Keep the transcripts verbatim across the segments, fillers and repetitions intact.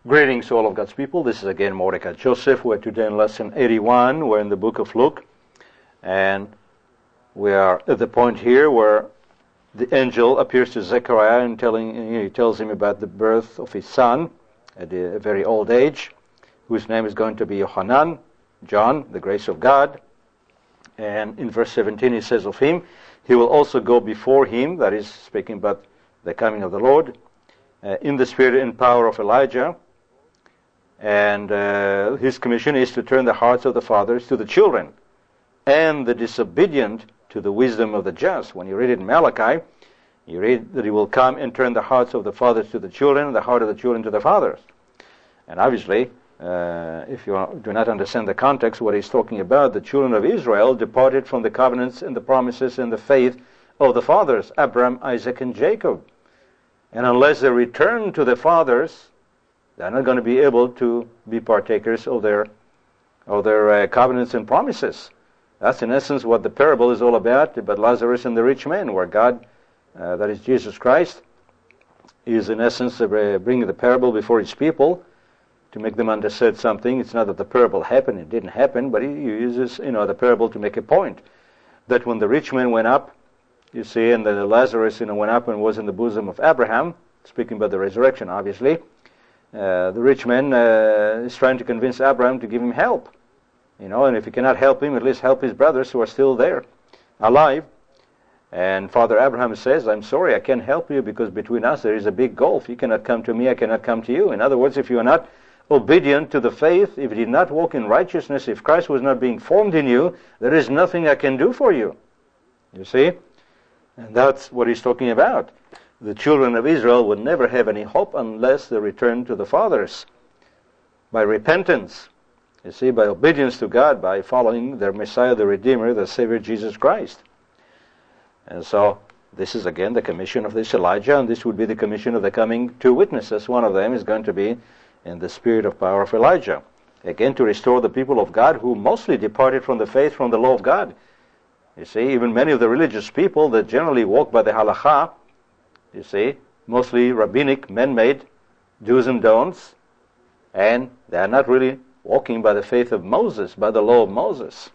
Greetings to all of God's people. This is again Mordecai Joseph. We're today in lesson eighty-one. We're in the book of Luke. And we are at the point here where the angel appears to Zechariah and telling, you know, he tells him about the birth of his son at a very old age, whose name is going to be Yohanan, John, the grace of God. And in verse seventeen he says of him, he will also go before him, that is speaking about the coming of the Lord, uh, in the spirit and power of Elijah. And uh, his commission is to turn the hearts of the fathers to the children, and the disobedient to the wisdom of the just. When you read it in Malachi, you read that he will come and turn the hearts of the fathers to the children, and the heart of the children to the fathers. And obviously, uh, if you do not understand the context, what he's talking about, the children of Israel departed from the covenants and the promises and the faith of the fathers, Abraham, Isaac, and Jacob. And unless they return to the fathers, they're not going to be able to be partakers of their of their uh, covenants and promises. That's in essence what the parable is all about, about Lazarus and the rich man, where God, uh, that is Jesus Christ, is in essence uh, bringing the parable before his people to make them understand something. It's not that the parable happened, it didn't happen, but he uses, you know, the parable to make a point. That when the rich man went up, you see, and the Lazarus, you know, went up and was in the bosom of Abraham, speaking about the resurrection, obviously, Uh, the rich man uh, is trying to convince Abraham to give him help. You know, and if he cannot help him, at least help his brothers who are still there, alive. And Father Abraham says, I'm sorry, I can't help you because between us there is a big gulf. You cannot come to me, I cannot come to you. In other words, if you are not obedient to the faith, if you did not walk in righteousness, if Christ was not being formed in you, there is nothing I can do for you. You see? And that's what he's talking about. The children of Israel would never have any hope unless they return to the fathers by repentance, you see, by obedience to God, by following their Messiah, the Redeemer, the Savior, Jesus Christ. And so this is again the commission of this Elijah, and this would be the commission of the coming two witnesses. One of them is going to be in the spirit of power of Elijah, again to restore the people of God who mostly departed from the faith, from the law of God. You see, even many of the religious people that generally walk by the halakha, you see, mostly rabbinic, man-made do's and don'ts, and they are not really walking by the faith of Moses, by the law of Moses.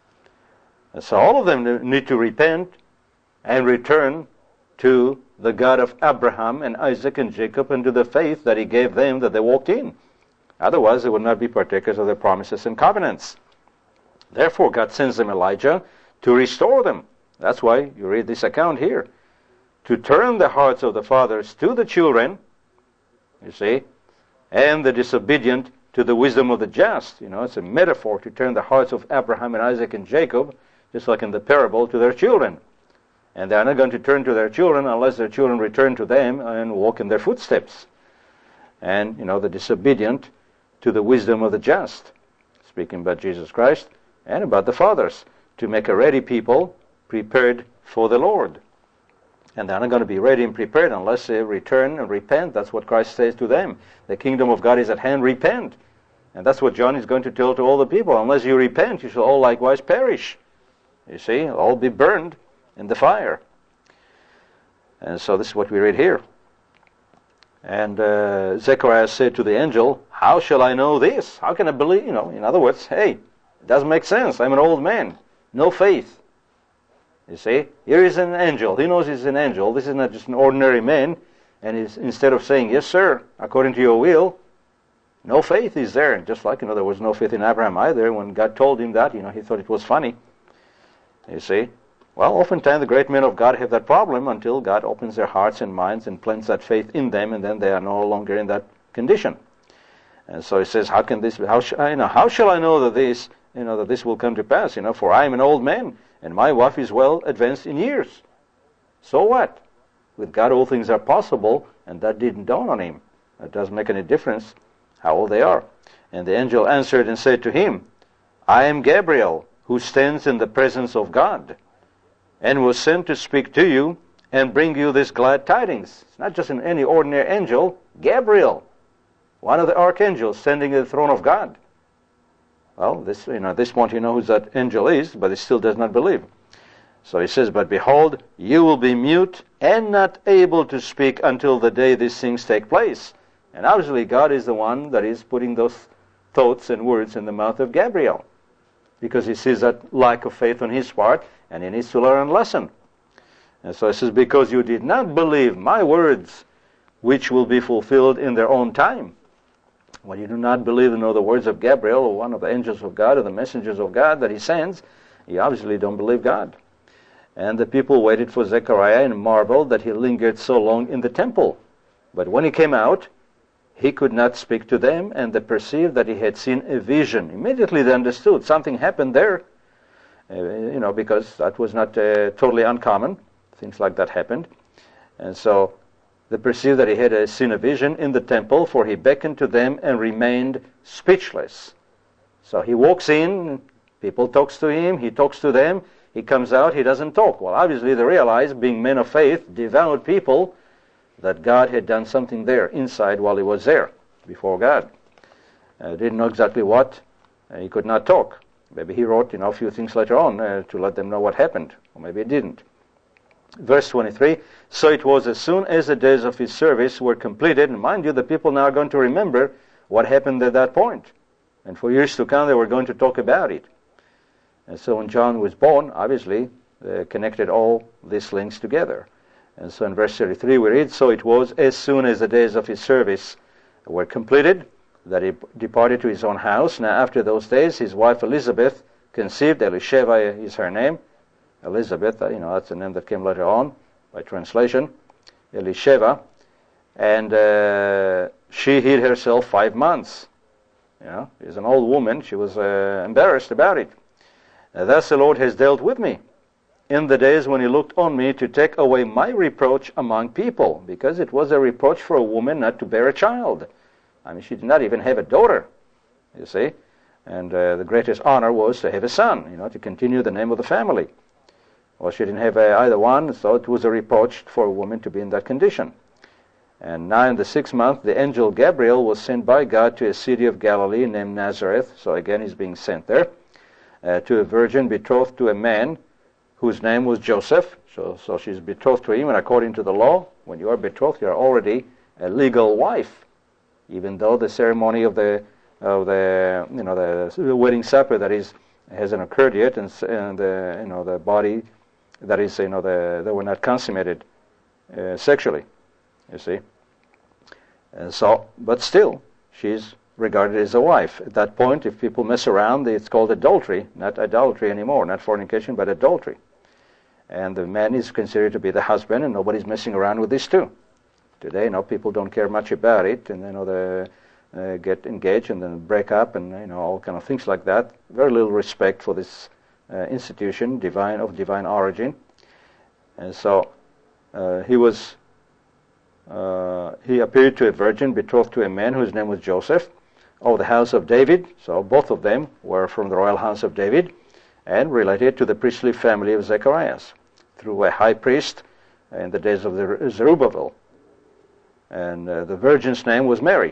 And so all of them need to repent and return to the God of Abraham and Isaac and Jacob and to the faith that he gave them that they walked in. Otherwise, they would not be partakers of their promises and covenants. Therefore, God sends them Elijah to restore them. That's why you read this account here. To turn the hearts of the fathers to the children, you see, and the disobedient to the wisdom of the just. You know, it's a metaphor to turn the hearts of Abraham and Isaac and Jacob, just like in the parable, to their children. And they are not going to turn to their children unless their children return to them and walk in their footsteps. And, you know, the disobedient to the wisdom of the just, speaking about Jesus Christ, and about the fathers, to make a ready people prepared for the Lord. And they're not going to be ready and prepared unless they return and repent. That's what Christ says to them. The kingdom of God is at hand, repent. And that's what John is going to tell to all the people. Unless you repent, you shall all likewise perish. You see, all be burned in the fire. And so this is what we read here. And uh, Zechariah said to the angel, how shall I know this? How can I believe? You know, in other words, hey, it doesn't make sense. I'm an old man. No faith. You see, here is an angel. He knows he's an angel. This is not just an ordinary man. And he's, instead of saying, yes, sir, according to your will, no faith is there. Just like, you know, there was no faith in Abraham either. When God told him that, you know, he thought it was funny. You see, well, oftentimes the great men of God have that problem until God opens their hearts and minds and plants that faith in them, and then they are no longer in that condition. And so he says, how can this be? How, sh- you know, how shall I know that this, you know, that this will come to pass? You know, for I am an old man, and my wife is well advanced in years. So what? With God all things are possible, and that didn't dawn on him. It doesn't make any difference how old they are. And the angel answered and said to him, I am Gabriel, who stands in the presence of God, and was sent to speak to you and bring you this glad tidings. It's not just an any ordinary angel, Gabriel, one of the archangels standing at the throne of God. Well, this, you know, at this point you know who that angel is, but he still does not believe. So he says, but behold, you will be mute and not able to speak until the day these things take place. And obviously God is the one that is putting those thoughts and words in the mouth of Gabriel, because he sees that lack of faith on his part, and he needs to learn a lesson. And so it says, because you did not believe my words, which will be fulfilled in their own time. When you do not believe in the words of Gabriel, or one of the angels of God, or the messengers of God that he sends, you obviously don't believe God. And the people waited for Zechariah and marveled that he lingered so long in the temple. But when he came out, he could not speak to them, and they perceived that he had seen a vision. Immediately they understood something happened there, uh, you know, because that was not uh, totally uncommon. Things like that happened. And so they perceived that he had uh, seen a vision in the temple, for he beckoned to them and remained speechless. So he walks in, people talks to him, he talks to them, he comes out, he doesn't talk. Well, obviously they realized, being men of faith, devout people, that God had done something there inside while he was there before God. Uh, didn't know exactly what. Uh, he could not talk. Maybe he wrote, you know, a few things later on uh, to let them know what happened, or maybe he didn't. Verse twenty-three, so it was as soon as the days of his service were completed, and mind you, the people now are going to remember what happened at that point. And for years to come, they were going to talk about it. And so when John was born, obviously, they connected all these links together. And so in verse thirty-three we read, so it was as soon as the days of his service were completed, that he departed to his own house. Now after those days, his wife Elizabeth conceived. Elisheva is her name. Elizabeth, you know, that's the name that came later on by translation. Elisheva. And uh, she hid herself five months. You know, she's an old woman. She was uh, embarrassed about it. Uh, Thus the Lord has dealt with me in the days when he looked on me to take away my reproach among people, because it was a reproach for a woman not to bear a child. I mean, she did not even have a daughter, you see. And uh, the greatest honor was to have a son, you know, to continue the name of the family. Well, she didn't have uh, either one, so it was a reproach for a woman to be in that condition. And now in the sixth month, the angel Gabriel was sent by God to a city of Galilee named Nazareth. So again, he's being sent there, uh, to a virgin betrothed to a man whose name was Joseph. So, so she's betrothed to him, and according to the law, when you are betrothed, you are already a legal wife, even though the ceremony of the of the you know the wedding supper, that is, hasn't occurred yet, and, and the you know the body, that is, you know the they were not consummated uh, sexually, you see. And so, but still, she's regarded as a wife. At that point, if people mess around, it's called adultery, not idolatry anymore, not fornication, but adultery. And the man is considered to be the husband, and nobody's messing around with this too. Today, you know, people don't care much about it, and you know they uh, get engaged and then break up, and you know all kind of things like that. Very little respect for this uh, institution, divine of divine origin. And so uh, he was. Uh, he appeared to a virgin betrothed to a man whose name was Joseph, of the house of David. So both of them were from the royal house of David, and related to the priestly family of Zacharias, through a high priest in the days of the Zerubbabel. And uh, the virgin's name was Mary.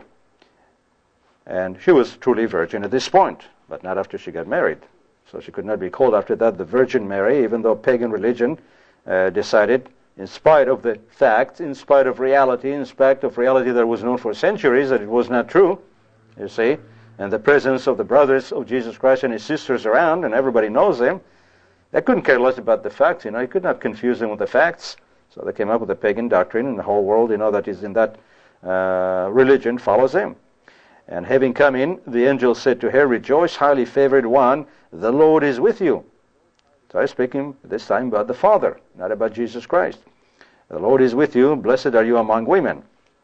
And she was truly virgin at this point, but not after she got married. So she could not be called after that the Virgin Mary, even though pagan religion uh, decided, in spite of the facts, in spite of reality, in spite of reality that was known for centuries, that it was not true, you see, and the presence of the brothers of Jesus Christ and his sisters around, and everybody knows them, they couldn't care less about the facts, you know, you could not confuse them with the facts. So they came up with a pagan doctrine, and the whole world, you know, that is in that uh, religion follows them. And having come in, the angel said to her, "Rejoice, highly favored one, the Lord is with you." So I'm speaking this time about the Father, not about Jesus Christ. "The Lord is with you, blessed are you among women."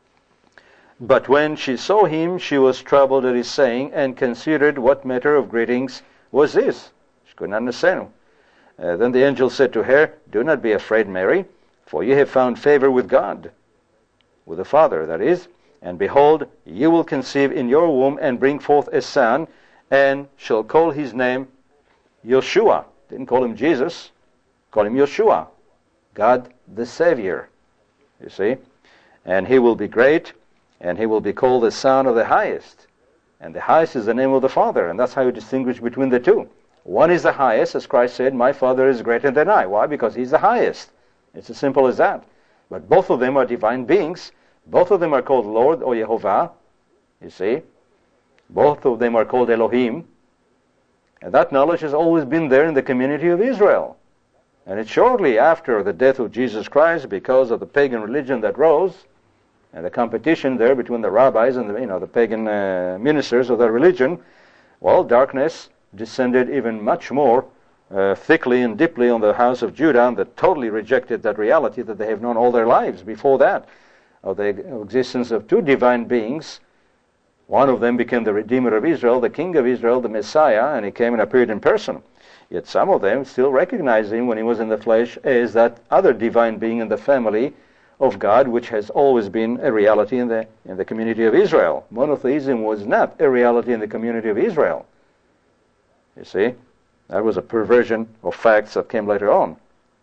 But when she saw him, she was troubled at his saying, and considered what matter of greetings was this. She could not understand. Uh, then the angel said to her, "Do not be afraid, Mary, for you have found favor with God," with the Father, that is. "And behold, you will conceive in your womb and bring forth a son, and shall call his name Yeshua." Didn't call him Jesus, call him Yeshua, God the Savior, you see. "And he will be great, and he will be called the Son of the Highest." And the highest is the name of the Father, and that's how you distinguish between the two. One is the highest, as Christ said, "My Father is greater than I." Why? Because he's the highest. It's as simple as that. But both of them are divine beings, Both of them are called Lord or Yehovah, you see. Both of them are called Elohim. And that knowledge has always been there in the community of Israel. And it's shortly after the death of Jesus Christ, because of the pagan religion that rose, and the competition there between the rabbis and the, you know, the pagan uh, ministers of that religion, well, darkness descended even much more uh, thickly and deeply on the house of Judah, and that totally rejected that reality that they have known all their lives before that, of the existence of two divine beings. One of them became the Redeemer of Israel, the King of Israel, the Messiah, and he came and appeared in person. Yet some of them still recognized him when he was in the flesh as that other divine being in the family of God, which has always been a reality in the in the community of Israel. Monotheism was not a reality in the community of Israel. You see, that was a perversion of facts that came later on.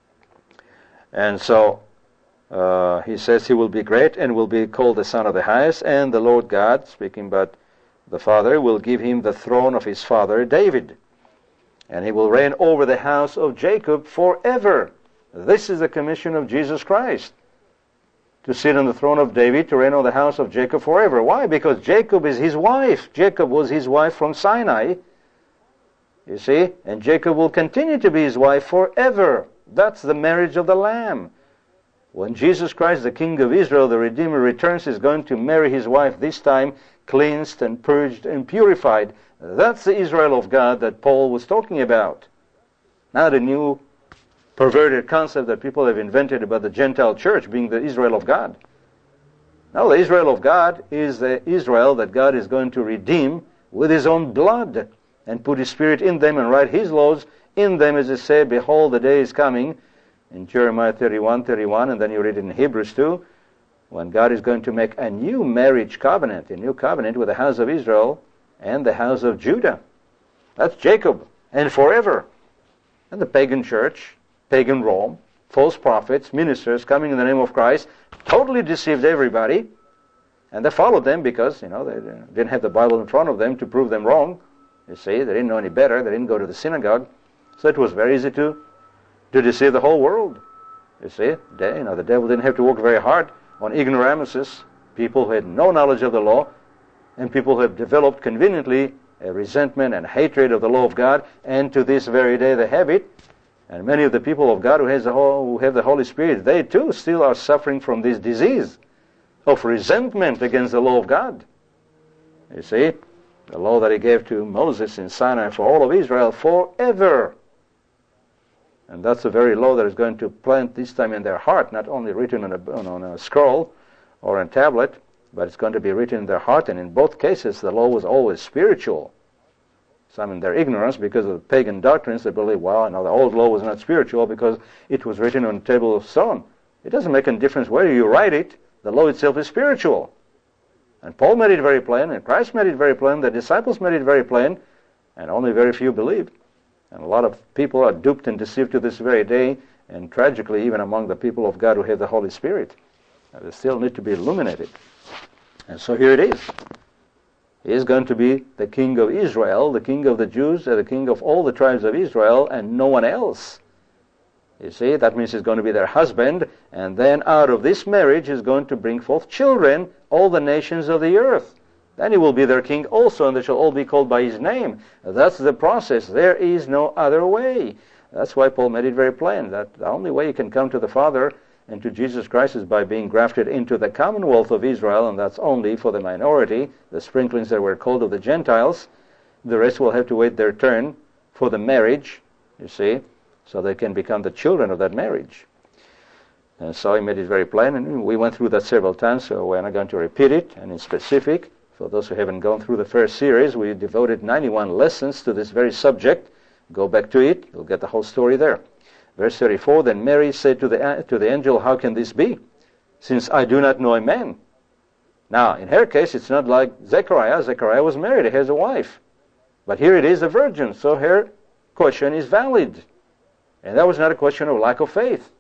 And so uh, he says he will be great and will be called the Son of the Highest, and the Lord God, speaking about the Father, will give him the throne of his father David, and he will reign over the house of Jacob forever. This is the commission of Jesus Christ, to sit on the throne of David, to reign on the house of Jacob forever. Why? Because Jacob is his wife. Jacob was his wife from Sinai, you see, and Jacob will continue to be his wife forever. That's the marriage of the Lamb. When Jesus Christ, the King of Israel, the Redeemer, returns, he's going to marry his wife, this time cleansed and purged and purified. That's the Israel of God that Paul was talking about. Not a new perverted concept that people have invented about the Gentile church being the Israel of God. Now, the Israel of God is the Israel that God is going to redeem with his own blood and put his Spirit in them and write his laws in them, as it said, behold, the day is coming, in Jeremiah thirty-one, thirty-one, and then you read it in Hebrews two, when God is going to make a new marriage covenant, a new covenant with the house of Israel and the house of Judah. That's Jacob, and forever. And the pagan church, pagan Rome, false prophets, ministers coming in the name of Christ, totally deceived everybody, and they followed them because, you know, they didn't have the Bible in front of them to prove them wrong. You see, they didn't know any better. They didn't go to the synagogue. So it was very easy to, to deceive the whole world. You see, they, you know, the devil didn't have to work very hard on ignoramuses, people who had no knowledge of the law, and people who have developed conveniently a resentment and hatred of the law of God, and to this very day they have it. And many of the people of God who, has the whole, who have the Holy Spirit, they too still are suffering from this disease of resentment against the law of God. You see, the law that he gave to Moses in Sinai for all of Israel forever. And that's the very law that is going to plant this time in their heart, not only written on a, on a scroll or a tablet, but it's going to be written in their heart. And in both cases, the law was always spiritual. Some in their ignorance, because of the pagan doctrines, they believe, well, no, the old law was not spiritual because it was written on a table of stone. It doesn't make any difference where you write it. The law itself is spiritual. And Paul made it very plain, and Christ made it very plain, the disciples made it very plain, and only very few believed. And a lot of people are duped and deceived to this very day, and tragically, even among the people of God who have the Holy Spirit. They still need to be illuminated. And so here it is. He is going to be the King of Israel, the King of the Jews, the King of all the tribes of Israel, and no one else. You see, that means he's going to be their husband, and then out of this marriage he's going to bring forth children, all the nations of the earth. Then he will be their king also, and they shall all be called by his name. That's the process. There is no other way. That's why Paul made it very plain, that the only way you can come to the Father and to Jesus Christ is by being grafted into the commonwealth of Israel, and that's only for the minority, the sprinklings that were called of the Gentiles. The rest will have to wait their turn for the marriage, you see, so they can become the children of that marriage. And so he made it very plain, and we went through that several times, so we're not going to repeat it. And in specific, for those who haven't gone through the first series, we devoted ninety-one lessons to this very subject. Go back to it, you'll get the whole story there. Verse thirty-four, then Mary said to the, to the angel, how can this be, since I do not know a man? Now, in her case, it's not like Zechariah. Zechariah was married, he has a wife. But here it is a virgin, so her question is valid. And that was not a question of lack of faith.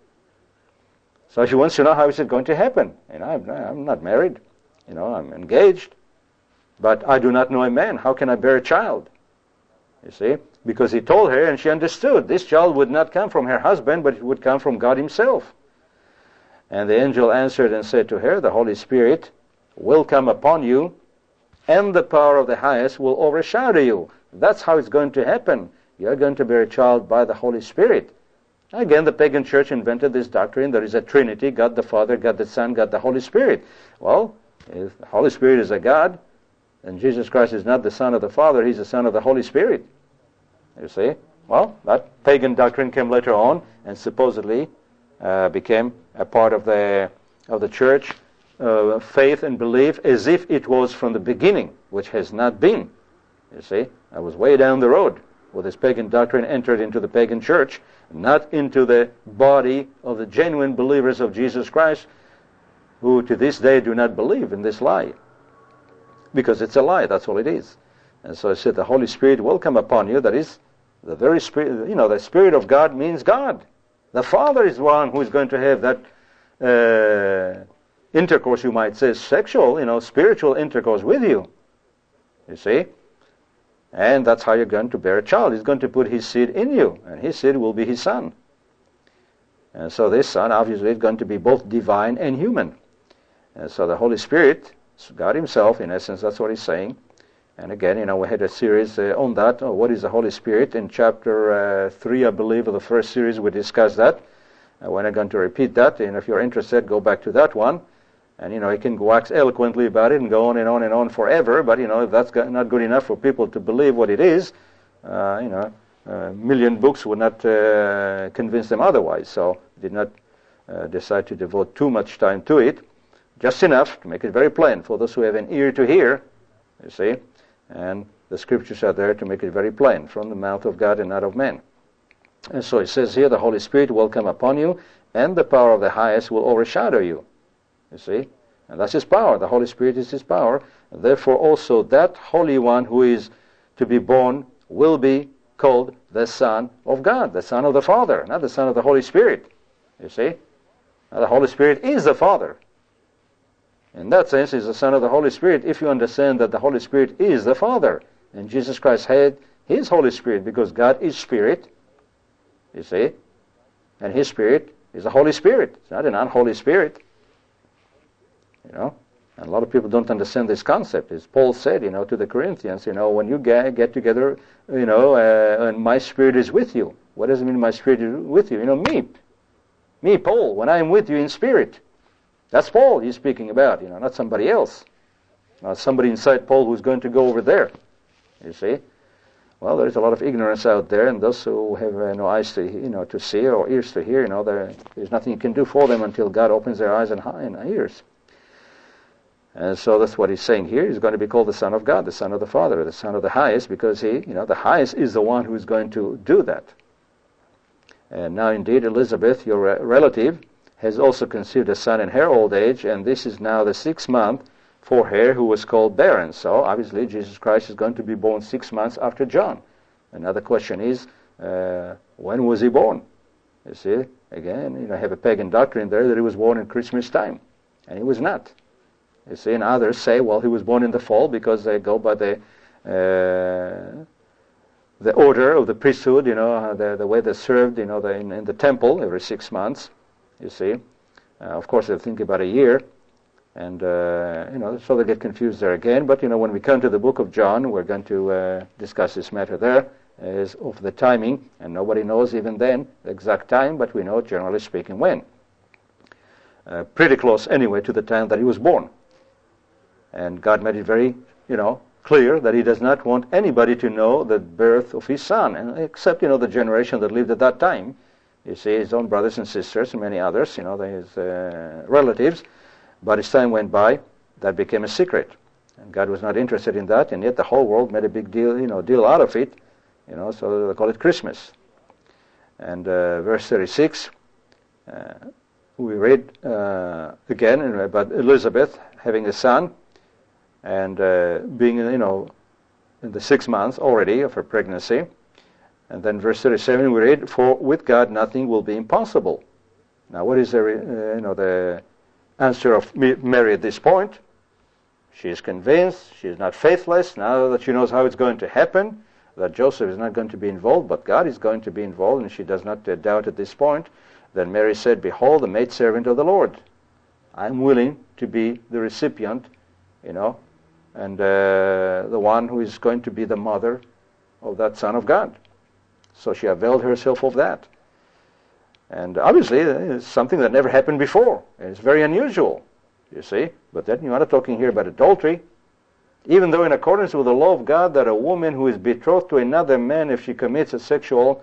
So she wants to know how is it going to happen. And I'm, I'm not married, you know, I'm engaged. But I do not know a man. How can I bear a child? You see? Because he told her, and she understood, this child would not come from her husband, but it would come from God himself. And the angel answered and said to her, the Holy Spirit will come upon you, and the power of the highest will overshadow you. That's how it's going to happen. You're going to bear a child by the Holy Spirit. Again, the pagan church invented this doctrine. There is a Trinity, God the Father, God the Son, God the Holy Spirit. Well, if the Holy Spirit is a God, and Jesus Christ is not the Son of the Father, He's the Son of the Holy Spirit. You see? Well, that pagan doctrine came later on and supposedly uh, became a part of the of the church uh, faith and belief as if it was from the beginning, which has not been. You see? I was way down the road where this pagan doctrine entered into the pagan church, not into the body of the genuine believers of Jesus Christ, who to this day do not believe in this lie. Because it's a lie, that's all it is. And so I said, the Holy Spirit will come upon you. That is, the very Spirit, you know, the Spirit of God means God. The Father is one who is going to have that uh, intercourse, you might say, sexual, you know, spiritual intercourse with you. You see? And that's how you're going to bear a child. He's going to put His seed in you, and His seed will be His Son. And so this Son, obviously, is going to be both divine and human. And so the Holy Spirit, God Himself, in essence, that's what He's saying. And again, you know, we had a series uh, on that. Oh, what is the Holy Spirit? In chapter uh, three, I believe, of the first series, we discussed that. Uh, we're not going to repeat that. And if you're interested, go back to that one. And, you know, he can wax eloquently about it and go on and on and on forever. But, you know, if that's not good enough for people to believe what it is, uh, you know, a million books would not uh, convince them otherwise. So did not uh, decide to devote too much time to it. Just enough to make it very plain for those who have an ear to hear, you see. And the Scriptures are there to make it very plain from the mouth of God and not of men. And so it says here, the Holy Spirit will come upon you, and the power of the highest will overshadow you. You see? And that's His power. The Holy Spirit is His power. And therefore also that Holy One who is to be born will be called the Son of God, the Son of the Father, not the Son of the Holy Spirit. You see? Now, the Holy Spirit is the Father. In that sense, He's the Son of the Holy Spirit, if you understand that the Holy Spirit is the Father. And Jesus Christ had His Holy Spirit, because God is Spirit, you see, and His Spirit is the Holy Spirit. It's not an unholy spirit. You know, and a lot of people don't understand this concept. As Paul said, you know, to the Corinthians, you know, when you get, get together, you know, uh, and my Spirit is with you. What does it mean my Spirit is with you? You know, me, me, Paul, when I am with you in spirit. That's Paul he's speaking about, you know, not somebody else. Not somebody inside Paul who's going to go over there, you see. Well, there's a lot of ignorance out there, and those who have uh, no eyes to, you know, to see or ears to hear, you know, there's nothing you can do for them until God opens their eyes and, and ears. And so that's what he's saying here. He's going to be called the Son of God, the Son of the Father, the Son of the Highest, because he, you know, the Highest is the one who is going to do that. And now, indeed, Elizabeth, your re- relative, has also conceived a son in her old age, and this is now the sixth month for her who was called barren. So, obviously, Jesus Christ is going to be born six months after John. Another question is, uh, when was He born? You see, again, you know, I have a pagan doctrine there that He was born in Christmas time, and He was not. You see, and others say, well, He was born in the fall, because they go by the uh, the order of the priesthood, you know, the the way they served, you know, the, in, in the temple every six months. You see, uh, of course, they think about a year, and uh, you know, so they get confused there again. But you know, when we come to the book of John, we're going to uh, discuss this matter there as of the timing, and nobody knows even then the exact time, but we know, generally speaking, when. Uh, pretty close, anyway, to the time that He was born. And God made it very, you know, clear that He does not want anybody to know the birth of His Son, and except, you know, the generation that lived at that time. You see, His own brothers and sisters and many others, you know, His uh, relatives. But as time went by, that became a secret. And God was not interested in that, and yet the whole world made a big deal, you know, deal out of it. You know, so they call it Christmas. And uh, verse thirty-six, uh, we read uh, again about Elizabeth having a son, and uh, being, you know, in the six months already of her pregnancy. And then verse thirty-seven we read, for with God nothing will be impossible. Now what is the, uh, you know, the answer of Mary at this point? She is convinced, she is not faithless, now that she knows how it's going to happen, that Joseph is not going to be involved, but God is going to be involved, and she does not uh, doubt at this point. Then Mary said, behold, the maidservant of the Lord. I'm willing to be the recipient, you know, and uh, the one who is going to be the mother of that Son of God. So she availed herself of that. And obviously, it's something that never happened before. It's very unusual, you see. But then you're not talking here about adultery. Even though in accordance with the law of God that a woman who is betrothed to another man, if she commits a sexual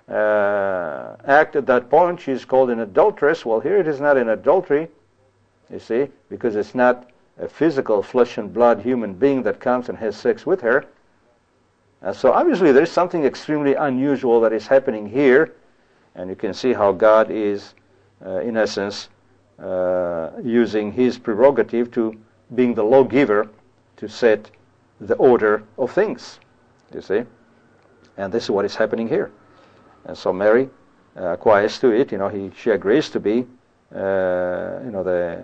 uh, act at that point, she's called an adulteress. Well, here it is not an adultery, you see, because it's not a physical flesh and blood human being that comes and has sex with her. And so obviously there is something extremely unusual that is happening here. And you can see how God is, uh, in essence, uh, using his prerogative to being the lawgiver to set the order of things, you see. And this is what is happening here. And so Mary uh, acquiesces to it. You know, he, she agrees to be, uh, you know, the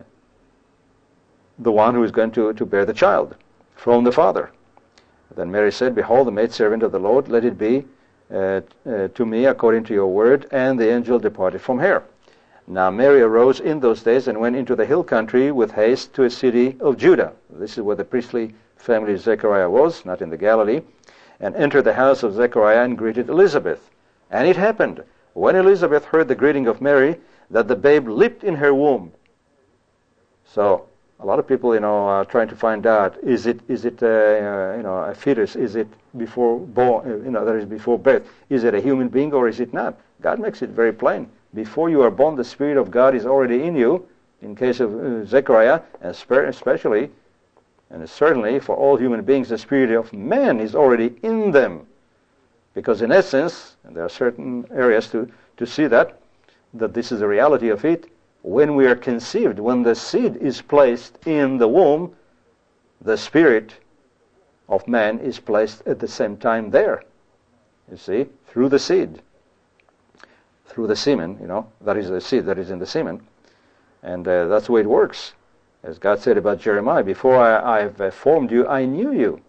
the one who is going to, to bear the child from the Father. Then Mary said, "Behold, the maidservant of the Lord, let it be Uh, uh, to me according to your word," and the angel departed from her. Now Mary arose in those days and went into the hill country with haste to a city of Judah. This is where the priestly family of Zechariah was, not in the Galilee, and entered the house of Zechariah and greeted Elizabeth. And it happened, when Elizabeth heard the greeting of Mary, that the babe leaped in her womb. So a lot of people, you know, are trying to find out, is it, is it, uh, uh, you know, a fetus? Is it before born? You know, that is before birth. Is it a human being or is it not? God makes it very plain. Before you are born, the Spirit of God is already in you. In case of uh, Zechariah, especially, and certainly for all human beings, the Spirit of man is already in them. Because in essence, and there are certain areas to to see that that this is the reality of it. When we are conceived, when the seed is placed in the womb, the spirit of man is placed at the same time there. You see, through the seed, through the semen, you know, that is the seed that is in the semen. And uh, that's the way it works. As God said about Jeremiah, before I, I've uh, formed you, I knew you.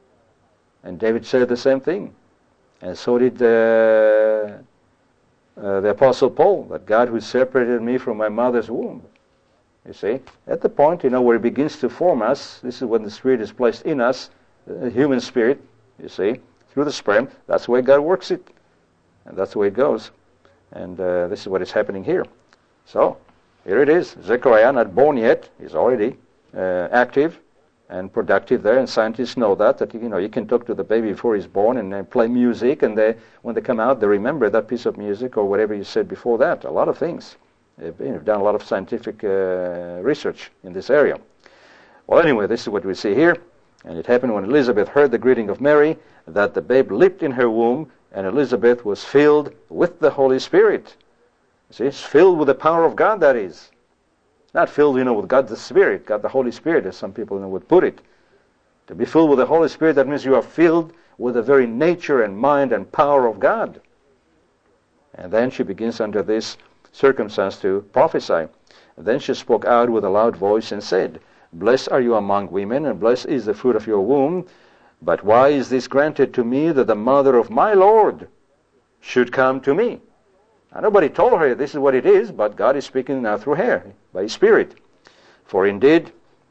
And David said the same thing. And so did uh, Uh, the Apostle Paul, that God who separated me from my mother's womb. You see, at the point, you know, where he begins to form us, this is when the Spirit is placed in us, the human spirit, you see, through the sperm. That's the way God works it. And that's the way it goes. And uh, this is what is happening here. So, here it is. Zechariah, not born yet, is already uh, active and productive there, and scientists know that, that, you know, you can talk to the baby before he's born and uh, play music, and they, when they come out, they remember that piece of music or whatever you said before that. A lot of things. They've, you know, done a lot of scientific uh, research in this area. Well, anyway, this is what we see here. And it happened when Elizabeth heard the greeting of Mary, that the babe leaped in her womb, and Elizabeth was filled with the Holy Spirit. You see, it's filled with the power of God, that is. Not filled, you know, with God the Spirit, God the Holy Spirit, as some people, you know, would put it. To be filled with the Holy Spirit, that means you are filled with the very nature and mind and power of God. And then she begins under this circumstance to prophesy. And then she spoke out with a loud voice and said, "Blessed are you among women, and blessed is the fruit of your womb. But why is this granted to me, that the mother of my Lord should come to me?" Now, nobody told her this is what it is, but God is speaking now through her, by His Spirit. "For indeed,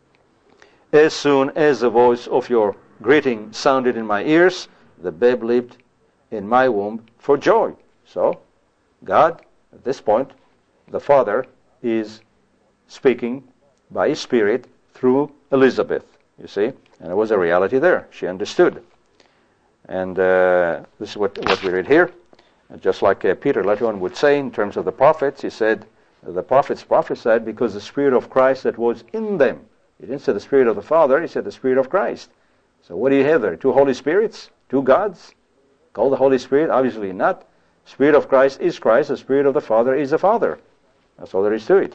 as soon as the voice of your greeting sounded in my ears, the babe leaped in my womb for joy." So, God, at this point, the Father, is speaking by His Spirit through Elizabeth, you see. And there was a reality there. She understood. And uh, this is what, what we read here. Just like uh, Peter later on would say in terms of the prophets, he said, the prophets prophesied because the Spirit of Christ that was in them. He didn't say the Spirit of the Father, he said the Spirit of Christ. So what do you have there? Two Holy Spirits? Two gods? Called the Holy Spirit? Obviously not. Spirit of Christ is Christ, the Spirit of the Father is the Father. That's all there is to it.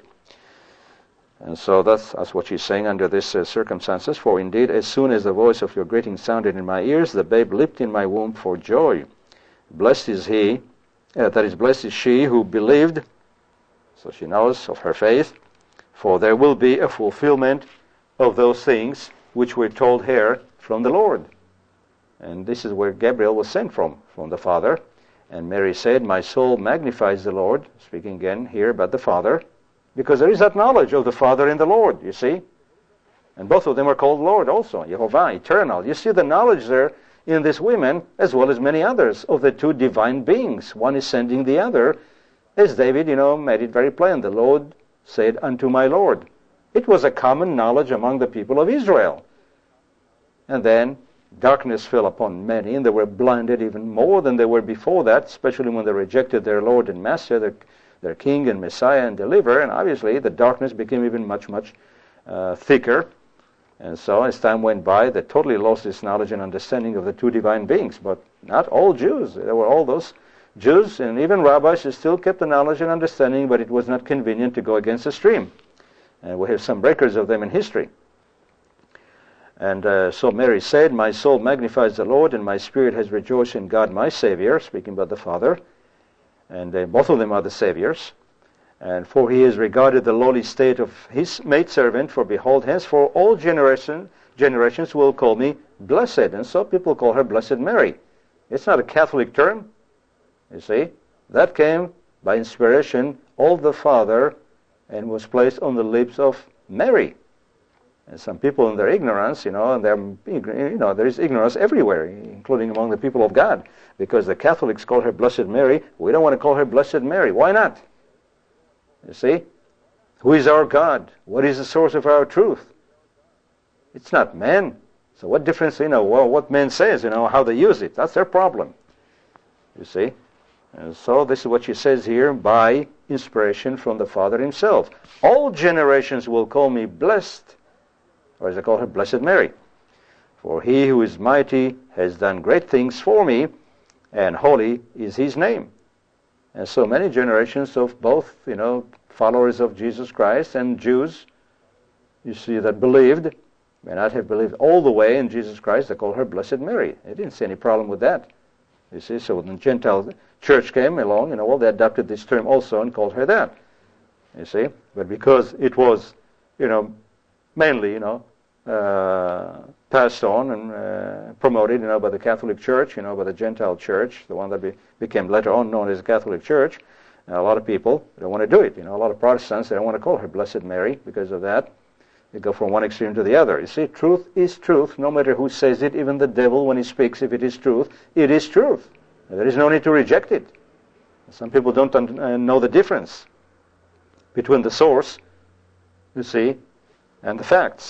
And so that's, that's what she's saying under these uh, circumstances. "For indeed, as soon as the voice of your greeting sounded in my ears, the babe leaped in my womb for joy. Blessed is he, uh, that is, blessed is she who believed," so she knows of her faith, "for there will be a fulfillment of those things which were told her from the Lord." And this is where Gabriel was sent from, from the Father. And Mary said, "My soul magnifies the Lord," speaking again here about the Father, Because there is that knowledge of the Father and the Lord, you see. And both of them are called Lord also, Yehovah, eternal. You see the knowledge there in these women, as well as many others, of the two divine beings. One is sending the other. As David, you know, made it very plain. The Lord said unto my Lord. It was a common knowledge among the people of Israel. And then darkness fell upon many, and they were blinded even more than they were before that, especially when they rejected their Lord and Master, their, their King and Messiah and Deliverer. And obviously the darkness became even much, much uh, thicker. And so as time went by, they totally lost this knowledge and understanding of the two divine beings. But not all Jews. There were all those Jews and even rabbis who still kept the knowledge and understanding, but it was not convenient to go against the stream. And we have some records of them in history. And uh, so Mary said, my soul magnifies the Lord, and my spirit has rejoiced in God my Savior, speaking about the Father. And uh, both of them are the Saviors. And for he has regarded the lowly state of his maidservant, for behold, henceforth all generation, generations will call me blessed. And so people call her Blessed Mary. It's not a Catholic term, you see. That came by inspiration of the Father and was placed on the lips of Mary. And some people in their ignorance, you know, and they're, you know, there is ignorance everywhere, including among the people of God, because the Catholics call her Blessed Mary. We don't want to call her Blessed Mary. Why not? You see? Who is our God? What is the source of our truth? It's not man. So what difference, you know, well, what man says, you know, how they use it. That's their problem. You see? And so this is what she says here, by inspiration from the Father himself. All generations will call me blessed, or as they call her, Blessed Mary. For he who is mighty has done great things for me, and holy is his name. And so many generations of both, you know, followers of Jesus Christ and Jews, you see, that believed, may not have believed all the way in Jesus Christ, they call her Blessed Mary. They didn't see any problem with that. You see, so when the Gentile church came along, you know, well, they adopted this term also and called her that. You see, but because it was, you know, mainly, you know, uh, passed on and uh, promoted, you know, by the Catholic Church, you know, by the Gentile Church, the one that be, became later on known as the Catholic Church. Now, a lot of people don't want to do it. You know, a lot of Protestants, they don't want to call her Blessed Mary because of that. They go from one extreme to the other. You see, truth is truth, no matter who says it. Even the devil, when he speaks, if it is truth, it is truth. There is no need to reject it. Some people don't un- uh, know the difference between the source, you see, and the facts.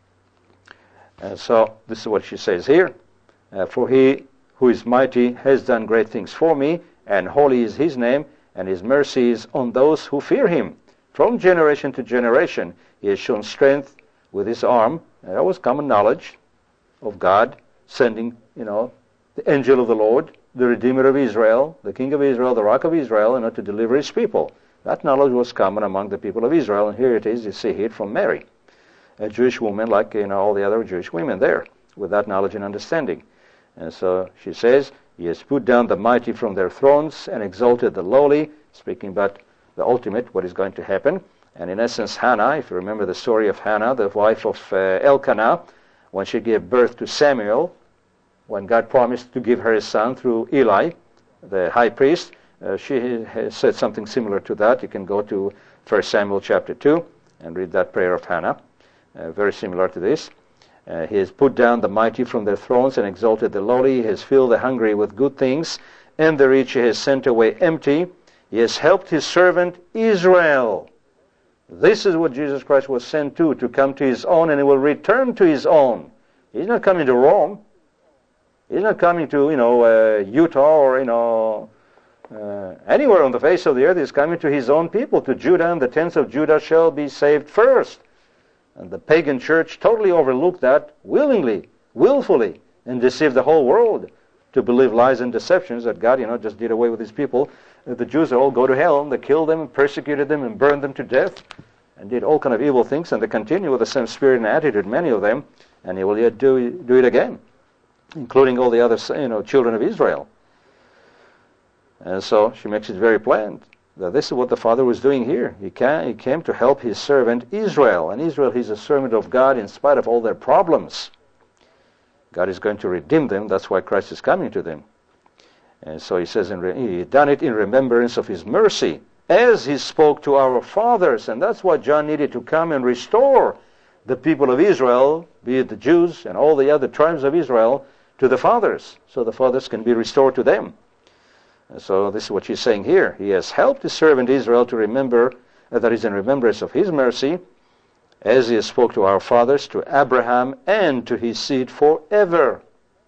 And so this is what she says here. Uh, For he who is mighty has done great things for me, and holy is his name, and his mercy is on those who fear him. From generation to generation he has shown strength with his arm. And that was common knowledge of God, sending, you know, the angel of the Lord, the Redeemer of Israel, the King of Israel, the Rock of Israel, you know, to deliver his people. That knowledge was common among the people of Israel, and here it is, you see it from Mary, a Jewish woman like, you know, all the other Jewish women there, with that knowledge and understanding. And so she says, he has put down the mighty from their thrones and exalted the lowly, speaking about the ultimate, what is going to happen. And in essence, Hannah, if you remember the story of Hannah, the wife of uh, Elkanah, when she gave birth to Samuel, when God promised to give her a son through Eli, the high priest, uh, she has said something similar to that. You can go to First Samuel chapter two and read that prayer of Hannah. Uh, very similar to this. Uh, he has put down the mighty from their thrones and exalted the lowly. He has filled the hungry with good things, and the rich he has sent away empty. He has helped his servant Israel. This is what Jesus Christ was sent to, to come to his own, and he will return to his own. He's not coming to Rome. He's not coming to, you know, uh, Utah or, you know, uh, anywhere on the face of the earth. He's coming to his own people, to Judah, and the tents of Judah shall be saved first. And the pagan church totally overlooked that willingly, willfully, and deceived the whole world to believe lies and deceptions that God, you know, just did away with his people. The Jews all go to hell, and they killed them, and persecuted them, and burned them to death, and did all kind of evil things, and they continue with the same spirit and attitude, many of them, and he will yet do, do it again, including all the other, you know, children of Israel. And so she makes it very plain that this is what the Father was doing here. He came, he came to help his servant Israel. And Israel, he's a servant of God in spite of all their problems. God is going to redeem them. That's why Christ is coming to them. And so he says, in re- he done it in remembrance of his mercy. as he spoke to our fathers. And that's why John needed to come and restore the people of Israel, be it the Jews and all the other tribes of Israel, to the fathers, so the fathers can be restored to them. And so this is what he's saying here. He has helped his servant Israel to remember, uh, that is in remembrance of his mercy, as he has spoke to our fathers, to Abraham, and to his seed forever.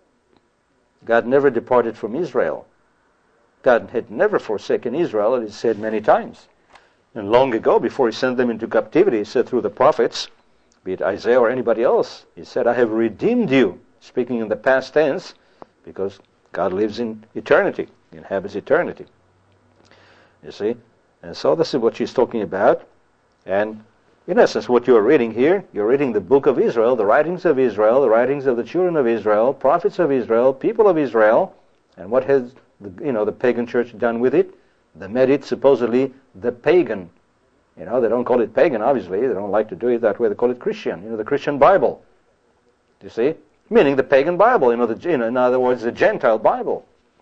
God never departed from Israel. God had never forsaken Israel, as he said many times. And long ago, before he sent them into captivity, he said through the prophets, be it Isaiah or anybody else, he said, I have redeemed you, speaking in the past tense, because God lives in eternity, inhabits eternity. You see? And so this is what she's talking about. And in essence, what you're reading here, you're reading the book of Israel, the writings of Israel, the writings of the children of Israel, prophets of Israel, people of Israel, and what has the, you know, the pagan church done with it? They made it supposedly the pagan. You know, they don't call it pagan, obviously. They don't like to do it that way. They call it Christian. You know, the Christian Bible. Do you see? Meaning the pagan Bible. You know, the, you know, in other words, the Gentile Bible.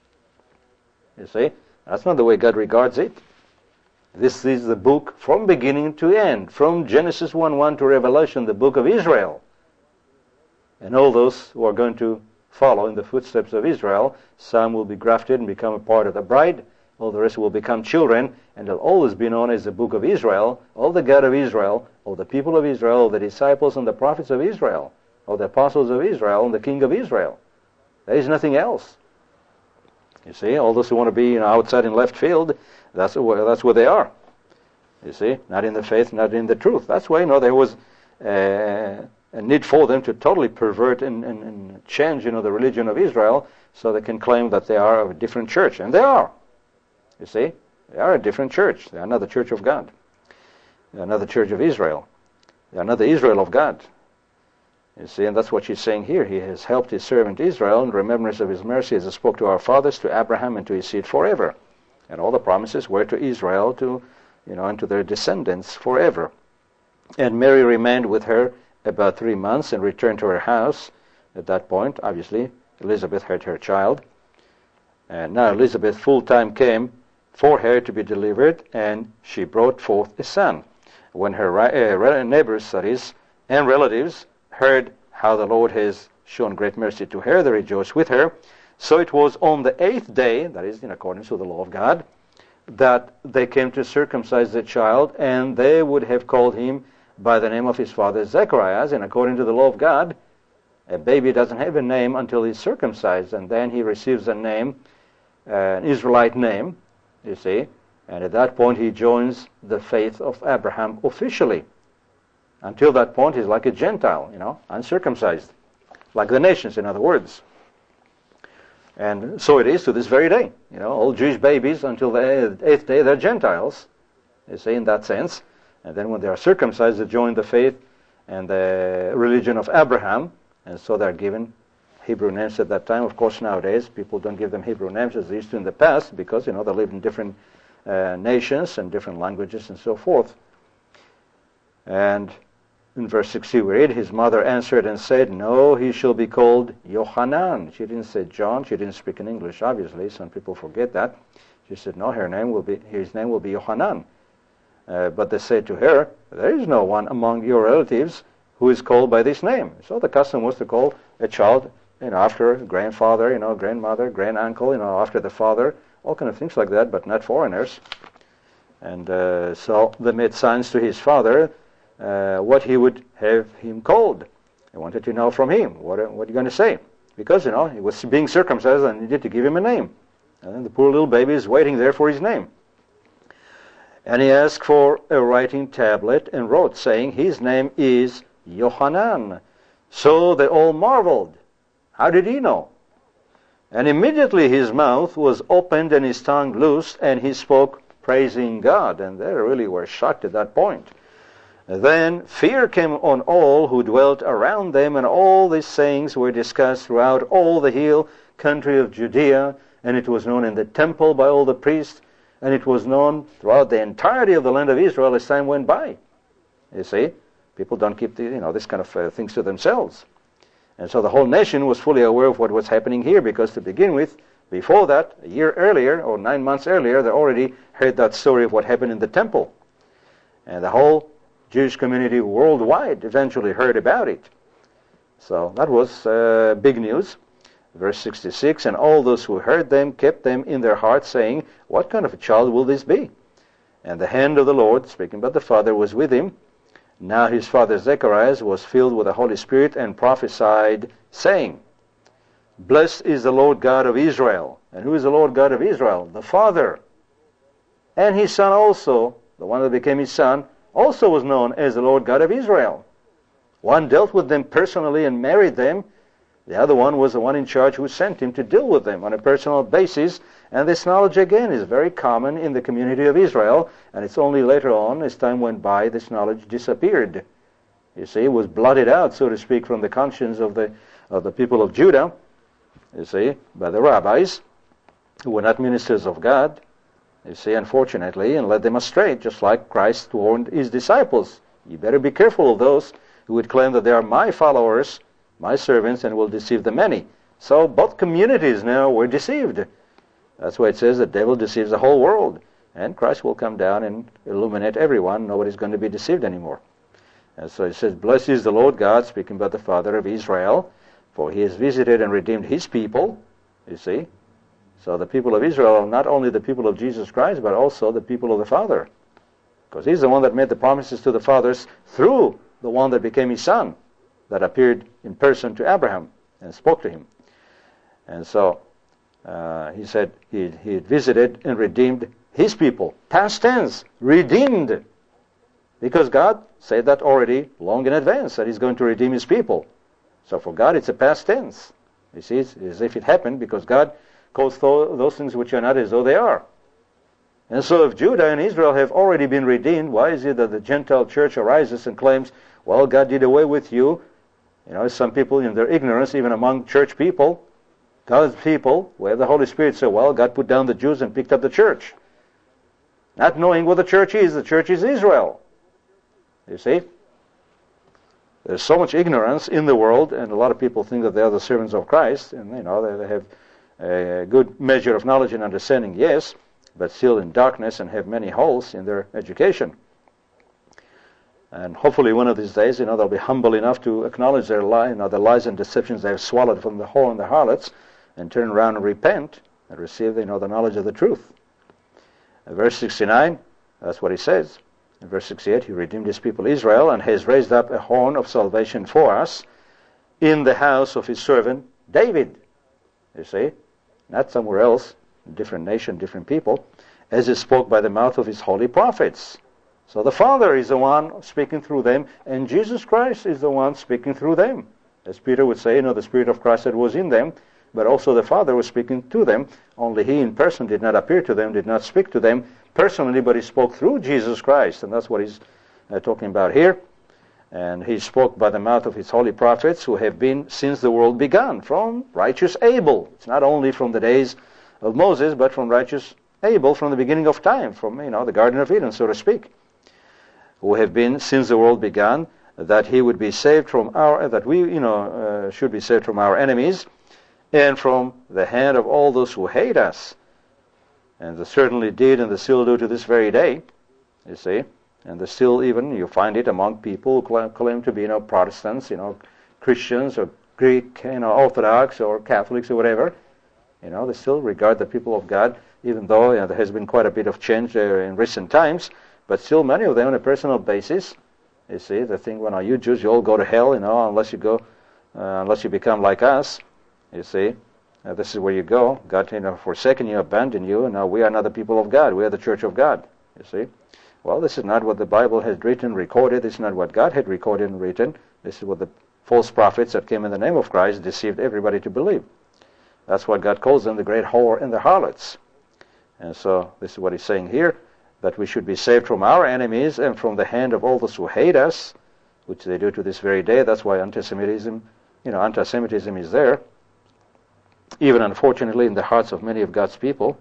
You see? That's not the way God regards it. This is the book from beginning to end, from Genesis one one to Revelation, the book of Israel. And all those who are going to follow in the footsteps of Israel, some will be grafted and become a part of the bride, all the rest will become children, and they'll always be known as the book of Israel, all the God of Israel, all the people of Israel, all the disciples and the prophets of Israel, all the apostles of Israel and the king of Israel. There is nothing else. You see, all those who want to be, you know, outside in left field, that's where, that's where they are. You see, not in the faith, not in the truth. That's why, you know, there was uh, a need for them to totally pervert and, and, and change, you know, the religion of Israel, so they can claim that they are of a different church, and they are. You see, they are a different church. They are not the church of God. They are not the church of Israel. They are not the Israel of God. You see, and that's what she's saying here. He has helped his servant Israel in remembrance of his mercy as he spoke to our fathers, to Abraham, and to his seed forever. And all the promises were to Israel, to, you know, and to their descendants forever. And Mary remained with her about three months and returned to her house. At that point, obviously, Elizabeth had her child. And now Elizabeth full time came for her to be delivered, and she brought forth a son. When her uh, neighbors, that is, and relatives heard how the Lord has shown great mercy to her, they rejoiced with her. So it was on the eighth day, that is in accordance with the law of God, that they came to circumcise the child, and they would have called him by the name of his father Zechariah. And according to the law of God, a baby doesn't have a name until he's circumcised, and then he receives a name, uh, an Israelite name, you see, and at that point he joins the faith of Abraham officially. Until that point he's like a Gentile, you know, uncircumcised, like the nations, in other words. And so it is to this very day. You know, all Jewish babies until the eighth day, they're Gentiles, you see, in that sense. And then when they are circumcised, they join the faith and the religion of Abraham, and so they're given Hebrew names at that time. Of course, nowadays, people don't give them Hebrew names as they used to in the past, because, you know, they lived in different uh, nations and different languages and so forth. And in verse sixty we read, his mother answered and said, no, he shall be called Yohanan. She didn't say John. She didn't speak in English, obviously. Some people forget that. She said, no, her name will be, his name will be Yohanan. Uh, but they said to her, there is no one among your relatives who is called by this name. So the custom was to call a child, you know, after grandfather, you know, grandmother, granduncle, you know, after the father, all kind of things like that, but not foreigners. And uh, so they made signs to his father uh, what he would have him called. They wanted to know from him, what, what are you going to say? Because, you know, he was being circumcised and needed to give him a name. And then the poor little baby is waiting there for his name. And he asked for a writing tablet and wrote, saying, his name is Yohanan. So they all marveled. How did he know? And immediately his mouth was opened and his tongue loosed, and he spoke, praising God. And they really were shocked at that point. Then fear came on all who dwelt around them, and all these sayings were discussed throughout all the hill country of Judea, and it was known in the temple by all the priests, and it was known throughout the entirety of the land of Israel as time went by. You see, people don't keep the, you know, this kind of uh, things to themselves. And so the whole nation was fully aware of what was happening here, because to begin with, Before that, a year earlier, or nine months earlier, they already heard that story of what happened in the temple. And the whole Jewish community worldwide eventually heard about it. So that was uh, big news. Verse sixty-six, and all those who heard them kept them in their hearts, saying, what kind of a child will this be? And the hand of the Lord, speaking about the Father, was with him. Now his father Zacharias was filled with the Holy Spirit and prophesied, saying, blessed is the Lord God of Israel. And who is the Lord God of Israel? The Father. And his son also, the one that became his son, also was known as the Lord God of Israel. One dealt with them personally and married them. The other one was the one in charge who sent him to deal with them on a personal basis. And this knowledge, again, is very common in the community of Israel. And it's only later on, as time went by, this knowledge disappeared. You see, it was blotted out, so to speak, from the conscience of the, of the people of Judah, you see, by the rabbis, who were not ministers of God, you see, unfortunately, and led them astray, just like Christ warned his disciples. You better be careful of those who would claim that they are my followers, my servants, and will deceive the many. So both communities now were deceived. That's why it says the devil deceives the whole world. And Christ will come down and illuminate everyone. Nobody's going to be deceived anymore. And so it says, blessed is the Lord God, speaking about the Father of Israel, for he has visited and redeemed his people. You see? So the people of Israel are not only the people of Jesus Christ, but also the people of the Father. Because he's the one that made the promises to the fathers through the one that became his son, that appeared in person to Abraham and spoke to him. And so uh, he said he, he had visited and redeemed his people. Past tense, redeemed. Because God said that already long in advance, that he's going to redeem his people. So for God it's a past tense. You see, it's as if it happened, because God calls th- those things which are not as though they are. And so if Judah and Israel have already been redeemed, why is it that the Gentile church arises and claims, well, God did away with you? You know, some people in their ignorance, even among church people, God's people, where the Holy Spirit said, well, God put down the Jews and picked up the church. Not knowing what the church is. The church is Israel. You see? There's so much ignorance in the world, and a lot of people think that they are the servants of Christ, and, you know, they, they have a good measure of knowledge and understanding, yes, but still in darkness and have many holes in their education. And hopefully one of these days, you know, they'll be humble enough to acknowledge their lie, you know, the lies and deceptions they have swallowed from the whore and the harlots, and turn around and repent and receive, you know, the knowledge of the truth. In verse sixty-nine, that's what he says. In verse sixty-eight, he redeemed his people Israel and has raised up a horn of salvation for us in the house of his servant David. You see, not somewhere else, different nation, different people, as he spoke by the mouth of his holy prophets. So the Father is the one speaking through them, and Jesus Christ is the one speaking through them. As Peter would say, you know, the Spirit of Christ that was in them, but also the Father was speaking to them, only he in person did not appear to them, did not speak to them personally, but he spoke through Jesus Christ, and that's what he's uh, talking about here. And he spoke by the mouth of his holy prophets, who have been since the world began, from righteous Abel. It's not only from the days of Moses, but from righteous Abel, from the beginning of time, from, you know, the Garden of Eden, so to speak, who have been since the world began, that he would be saved from our, that we, you know, uh, should be saved from our enemies, and from the hand of all those who hate us. And they certainly did, and they still do to this very day, you see. And they still even, you find it among people who claim, claim to be, you know, Protestants, you know, Christians, or Greek, you know, Orthodox, or Catholics, or whatever. You know, they still regard the people of God, even though, you know, there has been quite a bit of change there in recent times. But still, many of them on a personal basis, you see, they think, well, now you Jews, you all go to hell, you know, unless you go, uh, unless you become like us, you see. Uh, this is where you go. God, you know, forsaken you, abandoned you, and now we are not the people of God. We are the church of God, you see. Well, this is not what the Bible has written, recorded. This is not what God had recorded and written. This is what the false prophets that came in the name of Christ deceived everybody to believe. That's what God calls them, the great whore and the harlots. And so this is what he's saying here, that we should be saved from our enemies and from the hand of all those who hate us, which they do to this very day. That's why anti-Semitism, you know, anti-Semitism is there, even unfortunately in the hearts of many of God's people.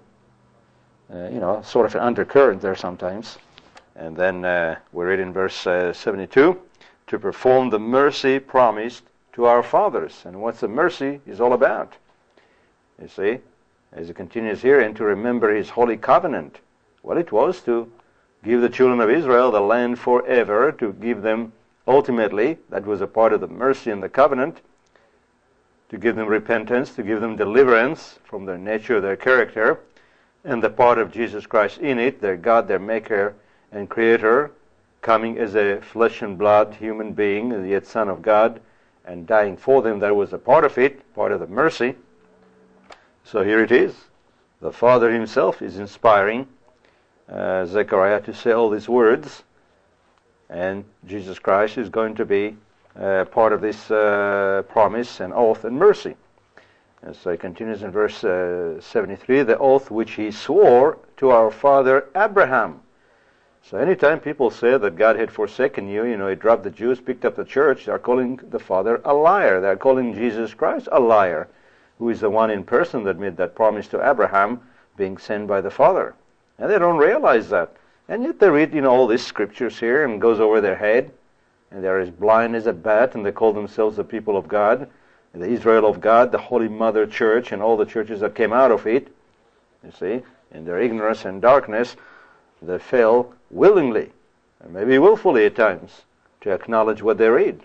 Uh, you know, sort of an undercurrent there sometimes. And then uh, we read in verse uh, seventy-two, to perform the mercy promised to our fathers. And what's the mercy is all about? You see, as it continues here, and to remember his holy covenant. Well, it was to give the children of Israel the land forever, to give them ultimately, that was a part of the mercy and the covenant, to give them repentance, to give them deliverance from their nature, their character, and the part of Jesus Christ in it, their God, their Maker and Creator, coming as a flesh and blood human being, yet Son of God, and dying for them. That was a part of it, part of the mercy. So here it is. The Father himself is inspiring uh, Zechariah to say all these words, and Jesus Christ is going to be uh, part of this uh, promise and oath and mercy. And so he continues in verse uh, seventy-three, the oath which he swore to our father Abraham. So anytime people say that God had forsaken you, you know, he dropped the Jews, picked up the church, they're calling the Father a liar. They're calling Jesus Christ a liar, who is the one in person that made that promise to Abraham, being sent by the Father. And they don't realize that. And yet they read, you know, all these scriptures here, and it goes over their head, and they're as blind as a bat, and they call themselves the people of God, the Israel of God, the Holy Mother Church, and all the churches that came out of it. You see, in their ignorance and darkness, they fail willingly, and maybe willfully at times, to acknowledge what they read.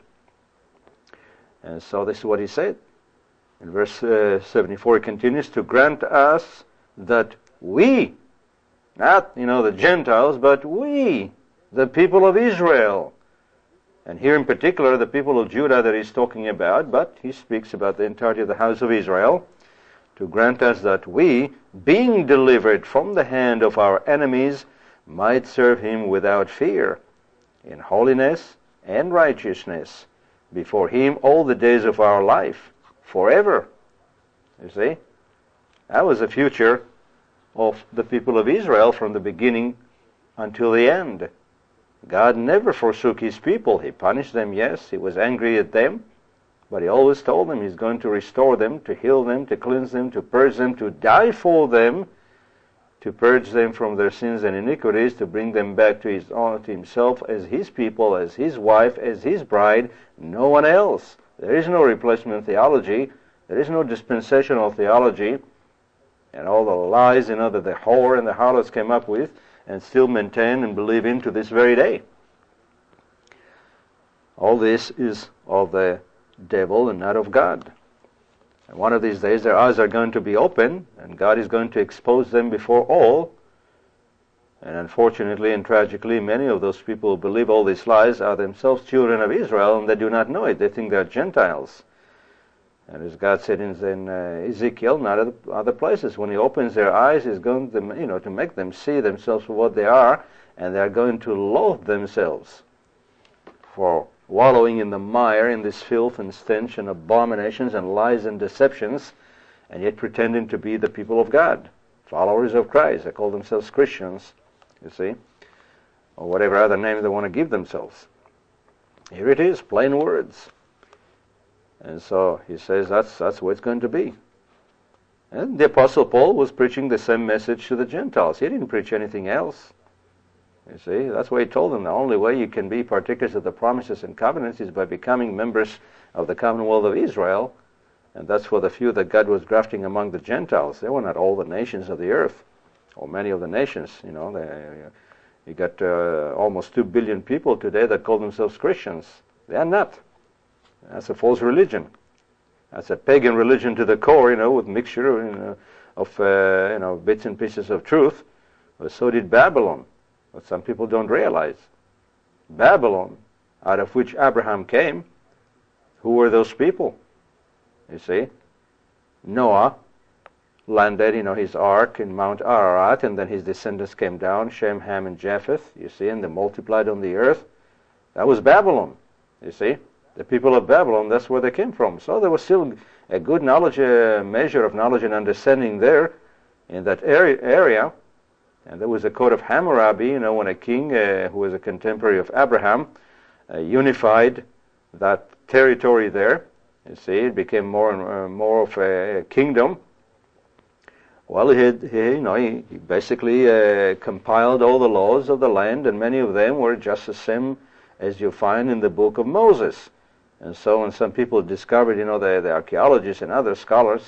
And so this is what he said. In verse uh, seventy-four, he continues, to grant us that we, not, you know, the Gentiles, but we, the people of Israel, and here in particular the people of Judah that he's talking about, but he speaks about the entirety of the house of Israel, to grant us that we, being delivered from the hand of our enemies, might serve him without fear, in holiness and righteousness, before him all the days of our life, forever. You see? That was the future of the people of Israel from the beginning until the end. God never forsook his people. He punished them, yes. He was angry at them. But he always told them he's going to restore them, to heal them, to cleanse them, to purge them, to die for them, to purge them from their sins and iniquities, to bring them back to his own, to himself as his people, as his wife, as his bride, no one else. There is no replacement theology. There is no dispensational theology. And all the lies, you know, that the whore and the harlots came up with and still maintain and believe in to this very day. All this is of the devil and not of God. And one of these days their eyes are going to be open, and God is going to expose them before all. And unfortunately and tragically, many of those people who believe all these lies are themselves children of Israel, and they do not know it. They think they're Gentiles. And as God said in, in uh, Ezekiel, not other, other places, when he opens their eyes, he's going to, you know, to make them see themselves for what they are, and they're going to loathe themselves for wallowing in the mire, in this filth and stench and abominations and lies and deceptions, and yet pretending to be the people of God, followers of Christ. They call themselves Christians, you see, or whatever other name they want to give themselves. Here it is, plain words. And so he says that's that's what it's going to be. And the Apostle Paul was preaching the same message to the Gentiles. He didn't preach anything else. You see, that's why he told them the only way you can be partakers of the promises and covenants is by becoming members of the Commonwealth of Israel. And that's for the few that God was grafting among the Gentiles. They were not all the nations of the earth, or many of the nations. You know, they, you got uh, almost two billion people today that call themselves Christians. They are not. That's a false religion. That's a pagan religion to the core, you know, with mixture you know, of uh, you know bits and pieces of truth. But so did Babylon. But some people don't realize. Babylon, out of which Abraham came, who were those people? You see, Noah landed, you know, his ark in Mount Ararat, and then his descendants came down, Shem, Ham, and Japheth. You see, and they multiplied on the earth. That was Babylon. You see. The people of Babylon, that's where they came from. So there was still a good knowledge, a measure of knowledge and understanding there in that area. And there was a code of Hammurabi, you know, when a king uh, who was a contemporary of Abraham uh, unified that territory there. You see, it became more and uh, more of a kingdom. Well, he, had, he you know, he, he basically uh, compiled all the laws of the land, and many of them were just the same as you find in the book of Moses. And so when some people discovered, you know, the, the archaeologists and other scholars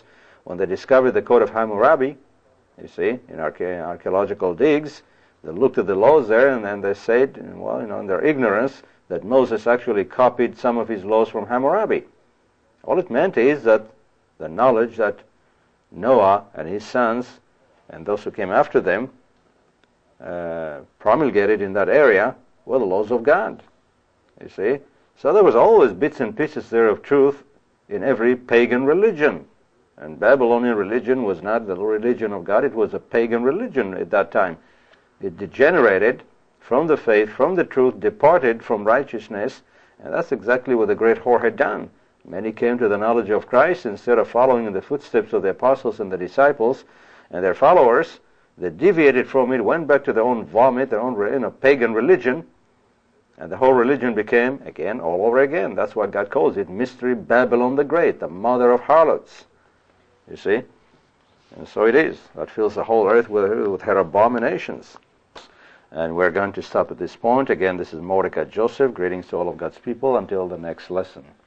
when they discovered the Code of Hammurabi, you see, in archae- archaeological digs, they looked at the laws there, and then they said, well, you know, in their ignorance, that Moses actually copied some of his laws from Hammurabi. All it meant is that the knowledge that Noah and his sons and those who came after them uh, promulgated in that area were the laws of God, you see. So there was always bits and pieces there of truth in every pagan religion. And Babylonian religion was not the religion of God, it was a pagan religion at that time. It degenerated from the faith, from the truth, departed from righteousness, and that's exactly what the great whore had done. Many came to the knowledge of Christ instead of following in the footsteps of the apostles and the disciples and their followers. They deviated from it, went back to their own vomit, their own you know, pagan religion, and the whole religion became, again, all over again. That's what God calls it, Mystery Babylon the Great, the mother of harlots. You see? And so it is. That fills the whole earth with, with her abominations. And we're going to stop at this point. Again, this is Mordecai Joseph. Greetings to all of God's people. Until the next lesson.